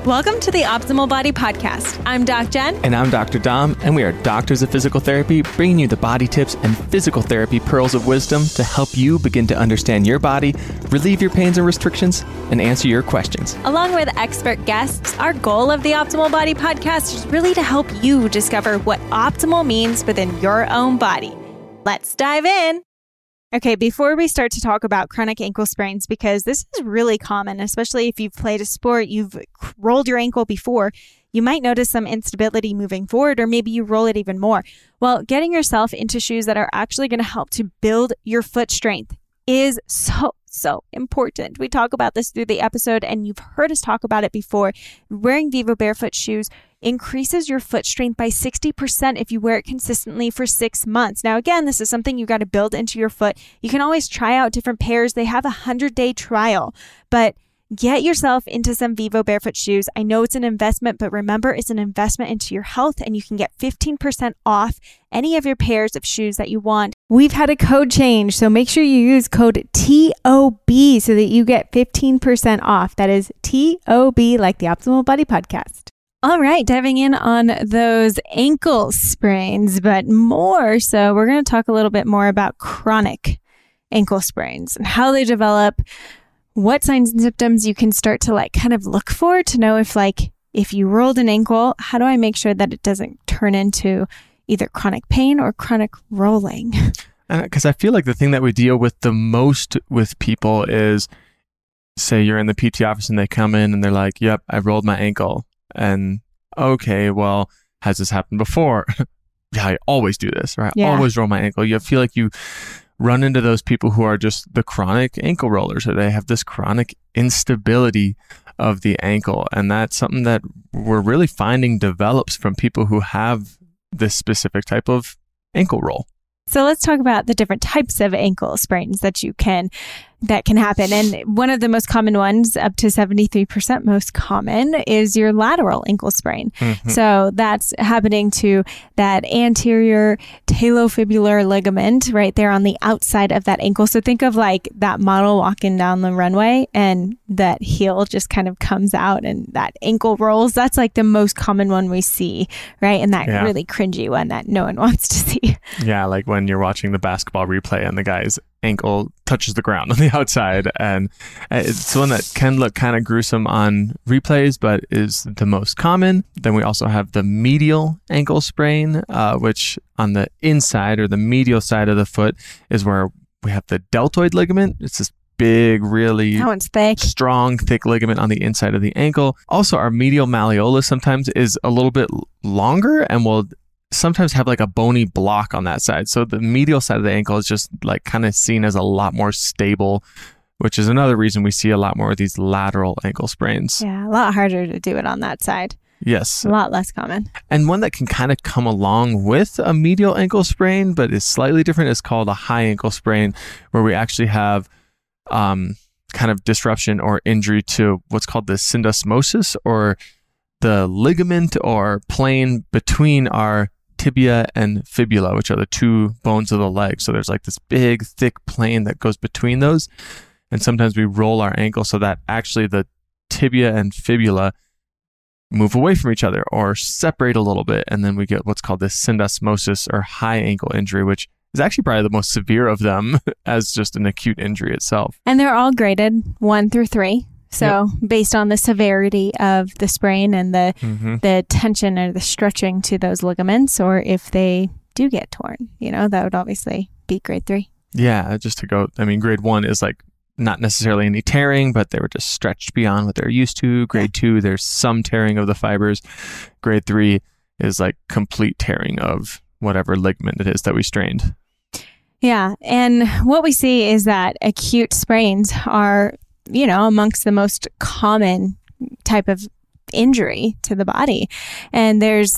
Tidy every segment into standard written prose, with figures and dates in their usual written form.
Welcome to the Optimal Body Podcast. I'm Doc Jen. And I'm Dr. Dom, and we are doctors of physical therapy, bringing you the body tips and physical therapy pearls of wisdom to help you begin to understand your body, relieve your pains and restrictions, and answer your questions. Along with expert guests, our goal of the Optimal Body Podcast is really to help you discover what optimal means within your own body. Let's dive in. Okay, before we start to talk about chronic ankle sprains, because this is really common, especially if you've played a sport, you've rolled your ankle before, you might notice some instability moving forward, or maybe you roll it even more. Well, getting yourself into shoes that are actually going to help to build your foot strength is so important. We talk about this through the episode, and you've heard us talk about it before. Wearing Vivo Barefoot shoes increases your foot strength by 60% if you wear it consistently for 6 months. Now, again, this is something you got to build into your foot. You can always try out different pairs. They have a 100-day trial, but get yourself into some Vivo Barefoot shoes. I know it's an investment, but remember, it's an investment into your health, and you can get 15% off any of your pairs of shoes that you want. We've had a code change, so make sure you use code TOB so that you get 15% off. That is TOB, like the Optimal Body Podcast. All right, diving in on those ankle sprains, but more so, we're going to talk a little bit more about chronic ankle sprains and how they develop, what signs and symptoms you can start to kind of look for to know if you rolled an ankle, how do I make sure that it doesn't turn into either chronic pain or chronic rolling? Because I feel like the thing that we deal with the most with people is, say you're in the PT office and they come in and they're like, yep, I rolled my ankle. And okay, well, has this happened before? Yeah, I always do this, right? Yeah. Always roll my ankle. You feel like you run into those people who are just the chronic ankle rollers, or they have this chronic instability of the ankle. And that's something that we're really finding develops from people who have this specific type of ankle roll. So let's talk about the different types of ankle sprains that can happen. And one of the most common ones, up to 73% most common, is your lateral ankle sprain. Mm-hmm. So that's happening to that anterior talofibular ligament right there on the outside of that ankle. So think of like that model walking down the runway and that heel just kind of comes out and that ankle rolls. That's like the most common one we see, right? And that really cringy one that no one wants to see. Yeah, like when you're watching the basketball replay and the guy's ankle touches the ground on the outside, and it's one that can look kind of gruesome on replays, but is the most common. Then we also have the medial ankle sprain, which on the inside or the medial side of the foot is where we have the deltoid ligament. It's this big, really that one's thick, strong, thick ligament on the inside of the ankle. Also, our medial malleolus sometimes is a little bit longer and will sometimes have like a bony block on that side. So the medial side of the ankle is just like kind of seen as a lot more stable, which is another reason we see a lot more of these lateral ankle sprains. Yeah, a lot harder to do it on that side. Yes. A lot less common. And one that can kind of come along with a medial ankle sprain, but is slightly different, is called a high ankle sprain, where we actually have kind of disruption or injury to what's called the syndesmosis, or the ligament or plane between our tibia and fibula, which are the two bones of the leg. So there's like this big, thick plane that goes between those. And sometimes we roll our ankle so that actually the tibia and fibula move away from each other or separate a little bit. And then we get what's called this syndesmosis, or high ankle injury, which is actually probably the most severe of them as just an acute injury itself. And they're all graded 1 through 3. So based on the severity of the sprain and the tension or the stretching to those ligaments, or if they do get torn, that would obviously be grade 3. Yeah, just to go, grade 1 is like not necessarily any tearing, but they were just stretched beyond what they're used to. Grade 2, there's some tearing of the fibers. Grade 3 is like complete tearing of whatever ligament it is that we strained. Yeah. And what we see is that acute sprains are, amongst the most common type of injury to the body. And there's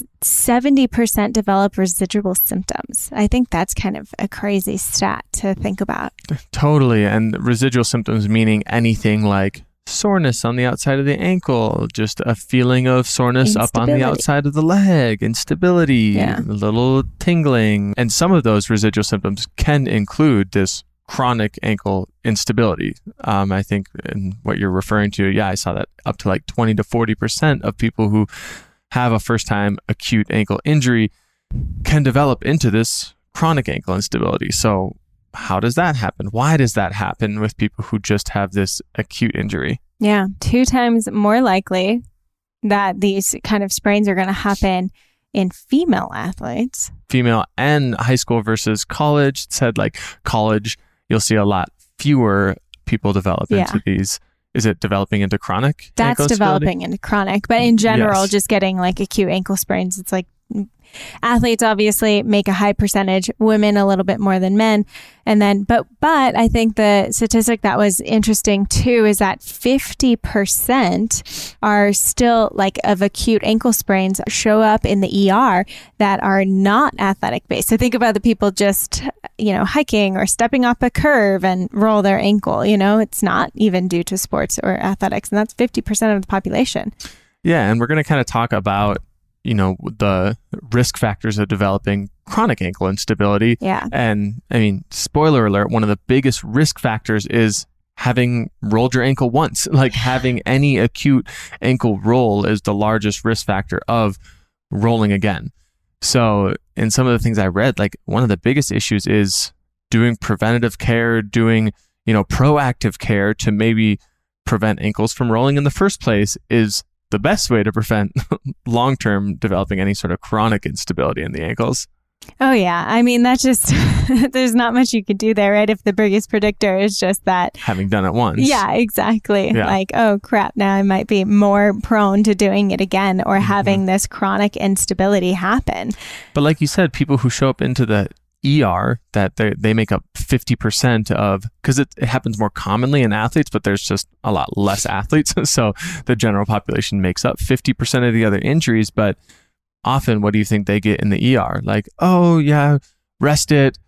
70% develop residual symptoms. I think that's kind of a crazy stat to think about. Totally. And residual symptoms meaning anything like soreness on the outside of the ankle, just a feeling of soreness up on the outside of the leg, instability, a little tingling. And some of those residual symptoms can include this chronic ankle instability. I think in what you're referring to, I saw that up to like 20 to 40% of people who have a first-time acute ankle injury can develop into this chronic ankle instability. So how does that happen? Why does that happen with people who just have this acute injury? Yeah, 2 times more likely that these kind of sprains are going to happen in female athletes. Female and high school versus college. It said like college, you'll see a lot fewer people develop into these. Is it developing into chronic? That's developing into chronic. But in general, just getting like acute ankle sprains, it's like athletes obviously make a high percentage, women a little bit more than men. And then, but I think the statistic that was interesting too is that 50% are still like of acute ankle sprains show up in the ER that are not athletic based. So think about the people just, hiking or stepping off a curve and roll their ankle, it's not even due to sports or athletics. And that's 50% of the population. Yeah. And we're going to kind of talk about the risk factors of developing chronic ankle instability. Yeah. And I mean, spoiler alert, one of the biggest risk factors is having rolled your ankle once. Like having any acute ankle roll is the largest risk factor of rolling again. So in some of the things I read, like one of the biggest issues is doing preventative care, doing, proactive care to maybe prevent ankles from rolling in the first place is the best way to prevent long-term developing any sort of chronic instability in the ankles. Oh, yeah. I mean, that's just, there's not much you could do there, right? If the biggest predictor is just that. Having done it once. Yeah, exactly. Yeah. Like, oh, crap, now I might be more prone to doing it again or having this chronic instability happen. But like you said, people who show up into the ER, that they make up 50% of, because it happens more commonly in athletes, but there's just a lot less athletes. So the general population makes up 50% of the other injuries. But often, what do you think they get in the ER? Like, oh yeah, rest it,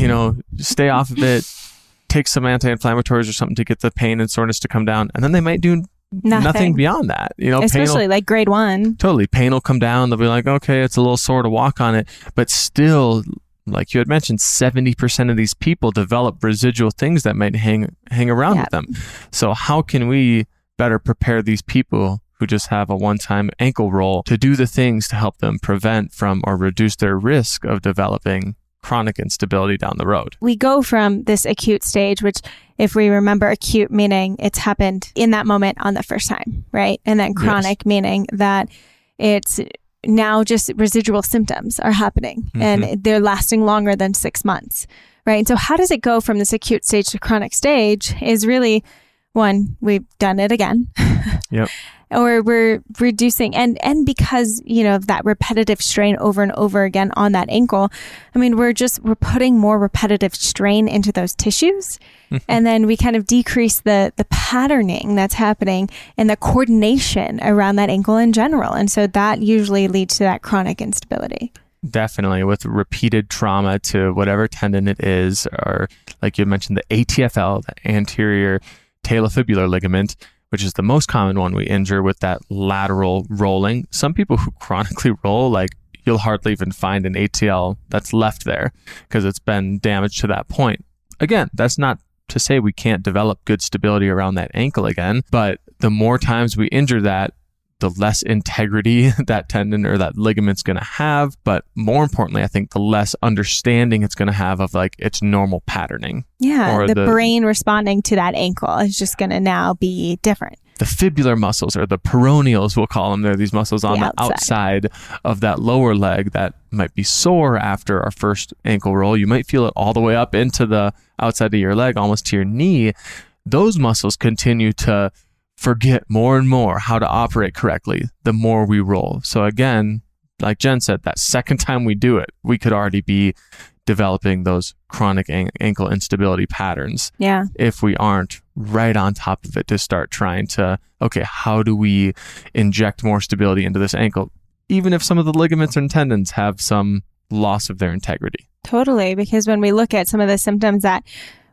stay off of it, take some anti-inflammatories or something to get the pain and soreness to come down. And then they might do nothing beyond that. Especially like grade 1. Totally. Pain will come down. They'll be like, okay, it's a little sore to walk on it. But still, like you had mentioned, 70% of these people develop residual things that might hang around with them. So how can we better prepare these people who just have a one-time ankle roll to do the things to help them prevent from or reduce their risk of developing chronic instability down the road? We go from this acute stage, which if we remember, acute meaning it's happened in that moment on the first time, right? And then chronic meaning that it's now just residual symptoms are happening and they're lasting longer than 6 months, right? And so how does it go from this acute stage to chronic stage is really, one, we've done it again. Yep. Or we're reducing, and because, of that repetitive strain over and over again on that ankle, I mean, we're putting more repetitive strain into those tissues. And then we kind of decrease the patterning that's happening and the coordination around that ankle in general. And so that usually leads to that chronic instability. Definitely, with repeated trauma to whatever tendon it is, or like you mentioned, the ATFL, the anterior talofibular ligament, which is the most common one we injure with that lateral rolling. Some people who chronically roll, like you'll hardly even find an ATL that's left there because it's been damaged to that point. Again, that's not to say we can't develop good stability around that ankle again, but the more times we injure that, the less integrity that tendon or that ligament's going to have. But more importantly, I think the less understanding it's going to have of like its normal patterning. Yeah, or the brain responding to that ankle is just going to now be different. The fibular muscles, or the peroneals, we'll call them. They're these muscles on the outside of that lower leg that might be sore after our first ankle roll. You might feel it all the way up into the outside of your leg, almost to your knee. Those muscles continue to forget more and more how to operate correctly the more we roll. So again, like Jen said, that second time we do it, we could already be developing those chronic ankle instability patterns. Yeah. If we aren't right on top of it to start trying to, okay, how do we inject more stability into this ankle, even if some of the ligaments and tendons have some loss of their integrity? Totally. Because when we look at some of the symptoms that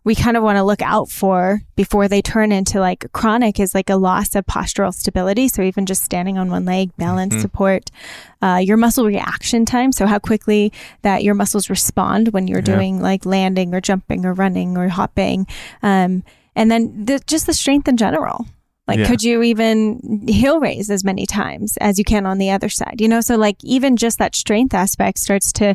we kind of want to look out for before they turn into like chronic is like a loss of postural stability. So even just standing on one leg, balance, support, your muscle reaction time. So how quickly that your muscles respond when you're doing like landing or jumping or running or hopping. And then just the strength in general. Like, could you even heel raise as many times as you can on the other side? You know, so like even just that strength aspect starts to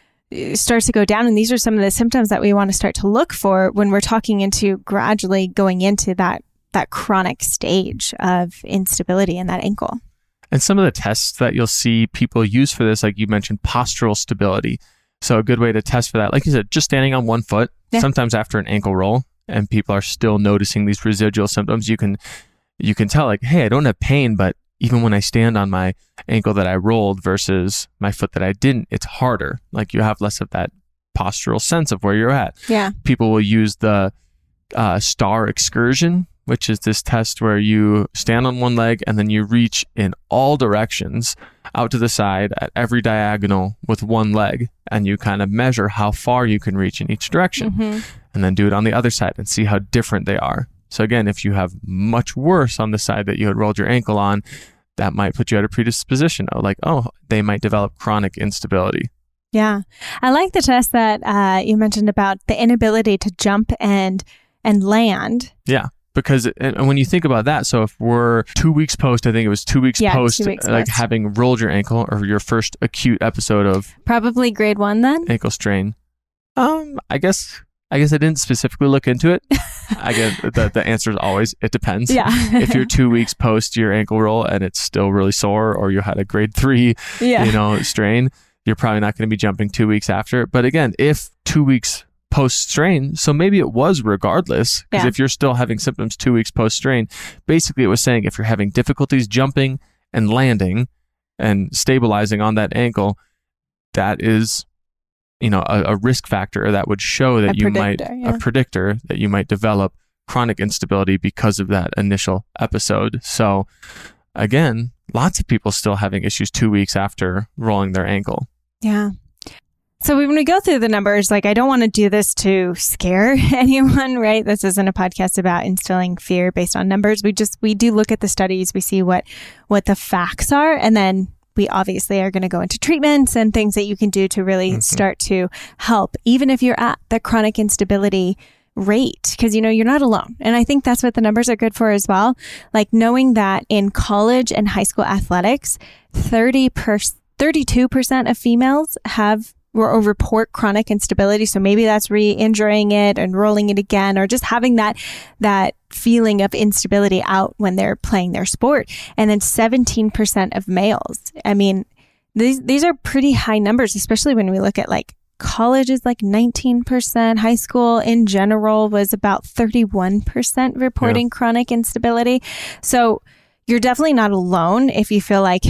go down. And these are some of the symptoms that we want to start to look for when we're talking into gradually going into that chronic stage of instability in that ankle. And some of the tests that you'll see people use for this, like you mentioned, postural stability. So a good way to test for that, like you said, just standing on one foot, sometimes after an ankle roll, and people are still noticing these residual symptoms, you can tell like, hey, I don't have pain, but even when I stand on my ankle that I rolled versus my foot that I didn't, it's harder. Like you have less of that postural sense of where you're at. Yeah. People will use the STAR excursion, which is this test where you stand on one leg and then you reach in all directions out to the side at every diagonal with one leg. And you kind of measure how far you can reach in each direction and then do it on the other side and see how different they are. So again, if you have much worse on the side that you had rolled your ankle on, that might put you at a predisposition of like, oh, they might develop chronic instability. Yeah. I like the test that you mentioned about the inability to jump and land. Yeah. Because and when you think about that, so if we're 2 weeks post, I think it was 2 weeks post, like having rolled your ankle or your first acute episode of probably grade 1 then? Ankle strain. I guess I didn't specifically look into it. I get the answer is always, it depends. Yeah. If you're 2 weeks post your ankle roll and it's still really sore, or you had a grade 3, strain, you're probably not going to be jumping 2 weeks after. But again, if 2 weeks post strain, so maybe it was regardless, because if you're still having symptoms 2 weeks post strain, basically it was saying if you're having difficulties jumping and landing and stabilizing on that ankle, that is, a risk factor that would show that a predictor that you might develop chronic instability because of that initial episode. So again, lots of people still having issues 2 weeks after rolling their ankle. Yeah. So when we go through the numbers, like I don't want to do this to scare anyone, right? This isn't a podcast about instilling fear based on numbers. We do look at the studies, we see what the facts are, and then we obviously are going to go into treatments and things that you can do to really start to help, even if you're at the chronic instability rate, because, you're not alone. And I think that's what the numbers are good for as well. Like knowing that in college and high school athletics, 32% of females have or report chronic instability. So maybe that's re-injuring it and rolling it again, or just having that feeling of instability out when they're playing their sport. And then 17% of males. I mean, these are pretty high numbers, especially when we look at like college is like 19%. High school in general was about 31% reporting chronic instability. So you're definitely not alone if you feel like,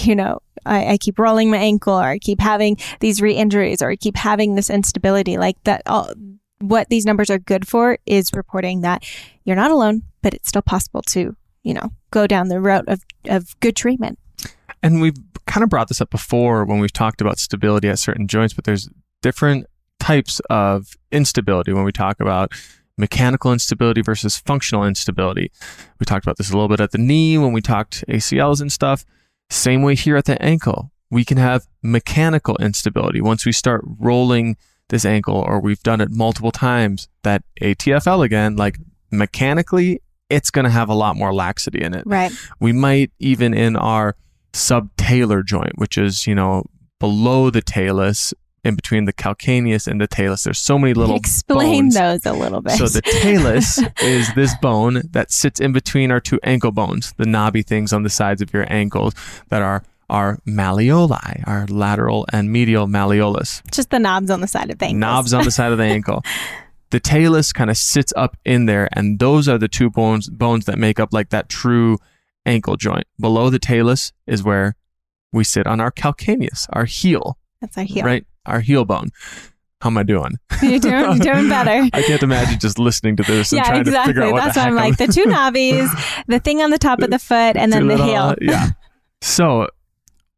I keep rolling my ankle, or I keep having these re-injuries, or I keep having this instability. Like that, what these numbers are good for is reporting that you're not alone, but it's still possible to, go down the route of good treatment. And we've kind of brought this up before when we've talked about stability at certain joints, but there's different types of instability when we talk about mechanical instability versus functional instability. We talked about this a little bit at the knee when we talked ACLs and stuff. Same way here at the ankle. We can have mechanical instability. Once we start rolling this ankle, or we've done it multiple times, that ATFL again, like mechanically, it's going to have a lot more laxity in it. Right. We might even in our subtalar joint, which is, below the talus, in between the calcaneus and the talus. There's so many little Explain bones. Those a little bit. So the talus is this bone that sits in between our two ankle bones, the knobby things on the sides of your ankles that are our malleoli, our lateral and medial malleolus. Just the knobs on the side of the ankle. Knobs on the side of the ankle. The talus kind of sits up in there, and those are the two bones that make up like that true ankle joint. Below the talus is where we sit on our calcaneus, our heel. That's our heel. Right? Our heel bone. How am I doing? You're doing better. I can't imagine just listening to this and trying to figure out what That's why I'm like the two knobbies, the thing on the top of the foot, and then the heel. Yeah. So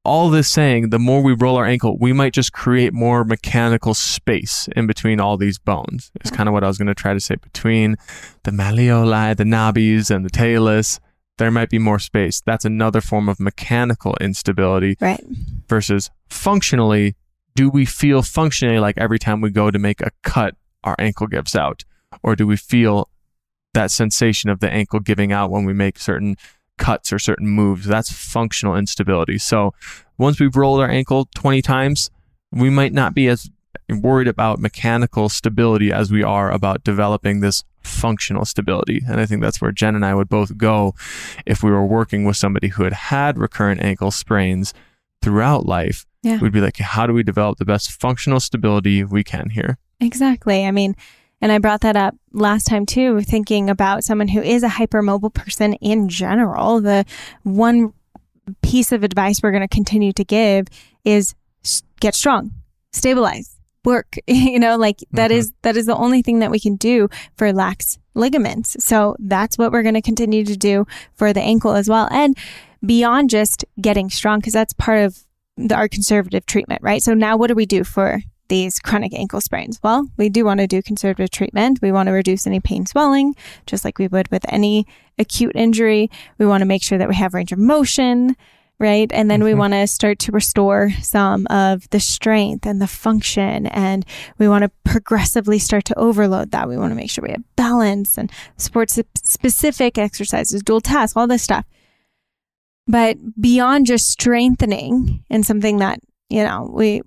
all this saying, the more we roll our ankle, we might just create more mechanical space in between all these bones. It's kind of what I was going to try to say. Between the malleoli, the nabis, and the talus, there might be more space. That's another form of mechanical instability. Right. Versus functionally, do we feel functionally like every time we go to make a cut, our ankle gives out? Or do we feel that sensation of the ankle giving out when we make certain cuts or certain moves? That's functional instability. So once we've rolled our ankle 20 times, we might not be as worried about mechanical stability as we are about developing this functional stability. And I think that's where Jen and I would both go if we were working with somebody who had recurrent ankle sprains throughout life. Yeah. We'd be like, how do we develop the best functional stability we can here? Exactly. I mean, and I brought that up last time too, thinking about someone who is a hypermobile person in general. The one piece of advice we're going to continue to give is get strong, stabilize, work. That is the only thing that we can do for lax ligaments. So that's what we're going to continue to do for the ankle as well. And beyond just getting strong, because that's part of our conservative treatment, right? So now what do we do for these chronic ankle sprains? Well, we do want to do conservative treatment. We want to reduce any pain swelling, just like we would with any acute injury. We want to make sure that we have range of motion, right? And then we want to start to restore some of the strength and the function. And we want to progressively start to overload that. We want to make sure we have balance and sport-specific exercises, dual tasks, all this stuff. But beyond just strengthening, and something that, we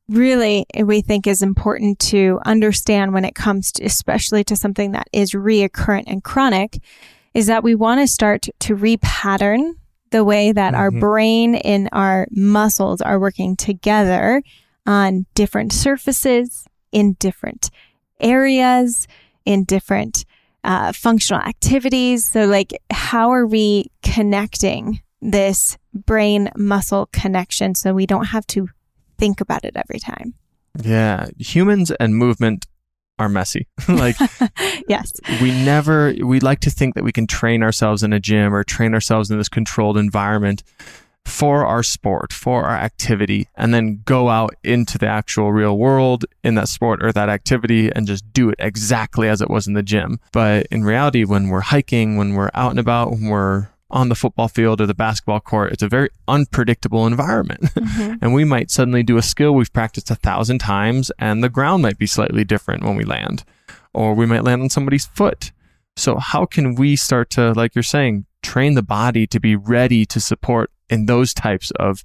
think is important to understand when it comes to, especially to something that is reoccurrent and chronic, is that we want to start to repattern the way that our brain and our muscles are working together on different surfaces, in different areas, in different functional activities. So how are we connecting this brain muscle connection so we don't have to think about it every time? Yeah. Humans and movement are messy. Yes. We like to think that we can train ourselves in a gym or train ourselves in this controlled environment for our sport, for our activity, and then go out into the actual real world in that sport or that activity and just do it exactly as it was in the gym. But in reality, when we're hiking, when we're out and about, when we're on the football field or the basketball court, it's a very unpredictable environment. And we might suddenly do a skill we've practiced 1,000 times and the ground might be slightly different when we land, or we might land on somebody's foot. So how can we start to, like you're saying, train the body to be ready to support in those types of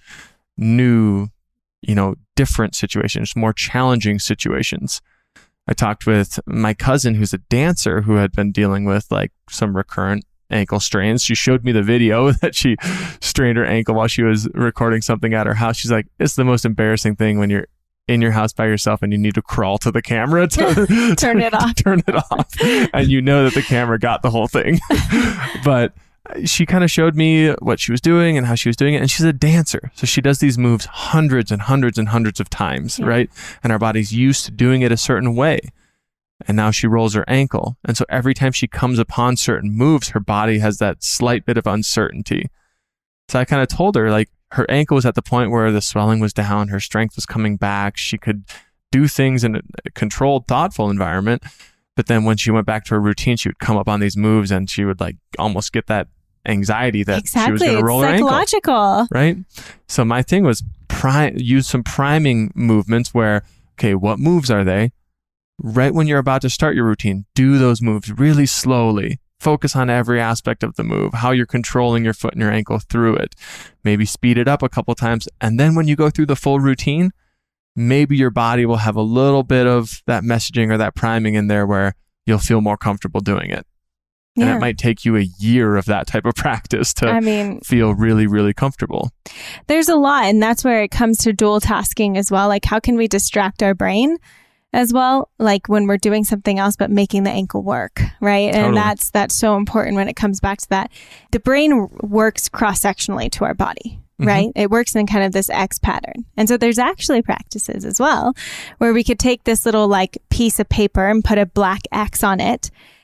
new, different situations, more challenging situations? I talked with my cousin who's a dancer who had been dealing with some recurrent ankle strains. She showed me the video that she strained her ankle while she was recording something at her house. She's like, it's the most embarrassing thing when you're in your house by yourself and you need to crawl to the camera to turn it off. Turn it off. And that the camera got the whole thing. But she kind of showed me what she was doing and how she was doing it. And she's a dancer. So she does these moves hundreds and hundreds and hundreds of times, right? And our body's used to doing it a certain way. And now she rolls her ankle. And so every time she comes upon certain moves, her body has that slight bit of uncertainty. So I kind of told her, her ankle was at the point where the swelling was down, her strength was coming back. She could do things in a controlled, thoughtful environment. But then when she went back to her routine, she would come up on these moves and she would almost get that anxiety that she was going to roll her ankle. Psychological. Right? So my thing was use some priming movements where, okay, what moves are they? Right when you're about to start your routine, do those moves really slowly. Focus on every aspect of the move, how you're controlling your foot and your ankle through it. Maybe speed it up a couple times. And then when you go through the full routine, maybe your body will have a little bit of that messaging or that priming in there where you'll feel more comfortable doing it. And it might take you a year of that type of practice to feel really, really comfortable. There's a lot. And that's where it comes to dual tasking as well. How can we distract our brain as well, when we're doing something else, but making the ankle work, right? Totally. And that's so important when it comes back to that. The brain works cross-sectionally to our body, right? It works in kind of this X pattern. And so there's actually practices as well where we could take this little piece of paper and put a black X on it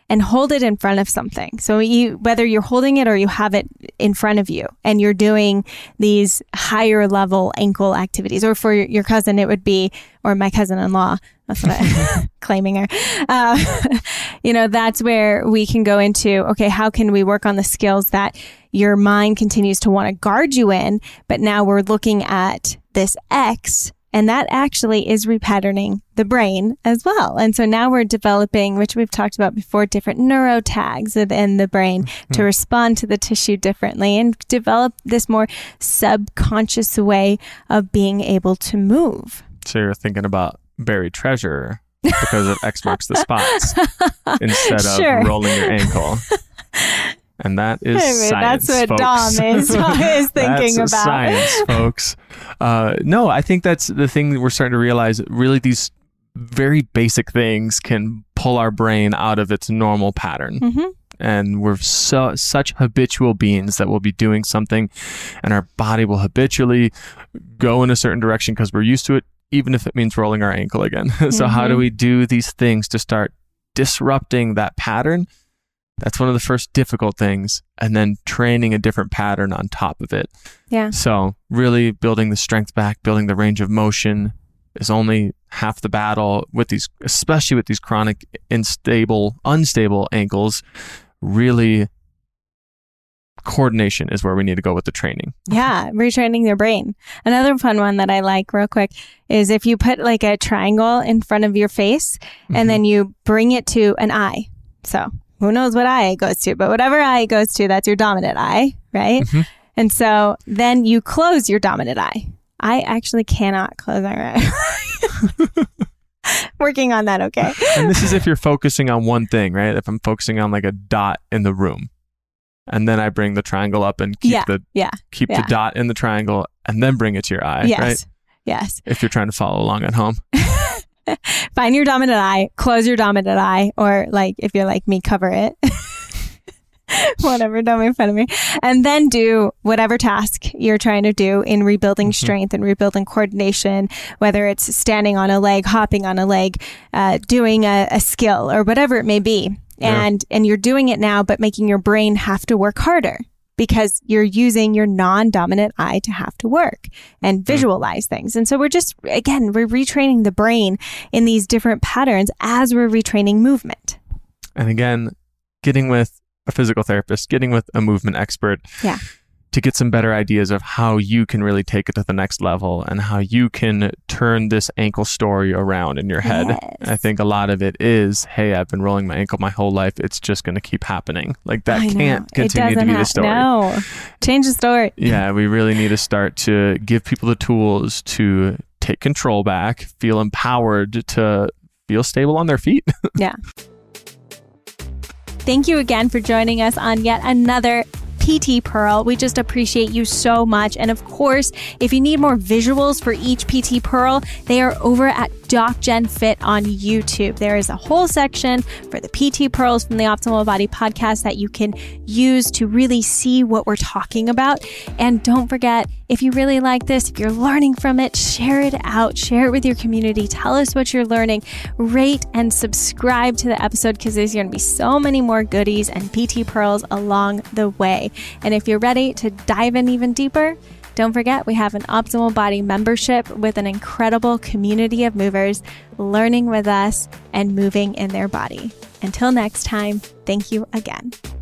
and hold it in front of something. So whether you're holding it or you have it in front of you and you're doing these higher level ankle activities, or for your cousin, it would be, or my cousin-in-law, that's what I'm claiming her. That's where we can go into, okay, how can we work on the skills that your mind continues to want to guard you in, but now we're looking at this X, and that actually is repatterning the brain as well. And so now we're developing, which we've talked about before, different neurotags within the brain to respond to the tissue differently and develop this more subconscious way of being able to move. So you're thinking about buried treasure because of X marks the spots instead of rolling your ankle. And that is science, that's what folks. Dom is thinking that's about. Science, folks. No, I think that's the thing we're starting to realize. Really, these very basic things can pull our brain out of its normal pattern. Mm-hmm. And we're such habitual beings that we'll be doing something and our body will habitually go in a certain direction because we're used to it, even if it means rolling our ankle again. So how do we do these things to start disrupting that pattern? That's one of the first difficult things. And then training a different pattern on top of it. Yeah. So really building the strength back, building the range of motion is only half the battle with these, especially with these chronic, unstable ankles. Really, coordination is where we need to go with the training. Yeah, retraining their brain. Another fun one that I like real quick is if you put like a triangle in front of your face and then you bring it to an eye. So who knows what eye it goes to, but whatever eye it goes to, that's your dominant eye, right? Mm-hmm. And so then you close your dominant eye. I actually cannot close my eye. Working on that, okay? And this is if you're focusing on one thing, right? If I'm focusing on like a dot in the room, and then I bring the triangle up and keep the dot in the triangle, and then bring it to your eye, right? Yes. If you're trying to follow along at home. Find your dominant eye, close your dominant eye, or like if you're like me, cover it. Whatever, don't make fun of me. And then do whatever task you're trying to do in rebuilding strength and rebuilding coordination, whether it's standing on a leg, hopping on a leg, doing a skill or whatever it may be. And you're doing it now, but making your brain have to work harder because you're using your non-dominant eye to have to work and visualize things. And so we're retraining the brain in these different patterns as we're retraining movement. And again, getting with a physical therapist, getting with a movement expert to get some better ideas of how you can really take it to the next level and how you can turn this ankle story around in your head. Yes. I think a lot of it is, hey, I've been rolling my ankle my whole life. It's just going to keep happening. Like that can't continue to be the story. No, change the story. Yeah, we really need to start to give people the tools to take control back, feel empowered to feel stable on their feet. Yeah. Thank you again for joining us on yet another PT Pearl. We just appreciate you so much. And of course, if you need more visuals for each PT Pearl, they are over at DocGen Fit on YouTube. There is a whole section for the PT Pearls from the Optimal Body podcast that you can use to really see what we're talking about. And don't forget, if you really like this, if you're learning from it, share it out, share it with your community, tell us what you're learning, rate and subscribe to the episode because there's going to be so many more goodies and PT Pearls along the way. And if you're ready to dive in even deeper, don't forget, we have an Optimal Body membership with an incredible community of movers learning with us and moving in their body. Until next time, thank you again.